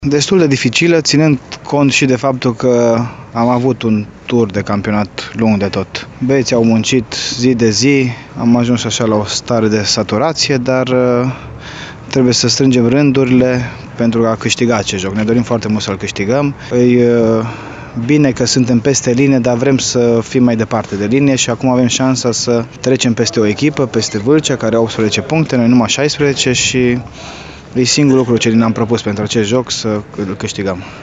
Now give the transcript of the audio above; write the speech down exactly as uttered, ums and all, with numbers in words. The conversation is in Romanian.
Destul de dificilă, ținând cont și de faptul că am avut un tur de campionat lung de tot. Băieții au muncit zi de zi, am ajuns așa la o stare de saturație, dar trebuie să strângem rândurile pentru a câștiga acest joc. Ne dorim foarte mult să-l câștigăm. E bine că suntem peste linie, dar vrem să fim mai departe de linie și acum avem șansa să trecem peste o echipă, peste Vâlcea, care au optsprezece puncte, noi numai șaisprezece și e singurul lucru ce ne-am propus pentru acest joc, să îl câștigăm.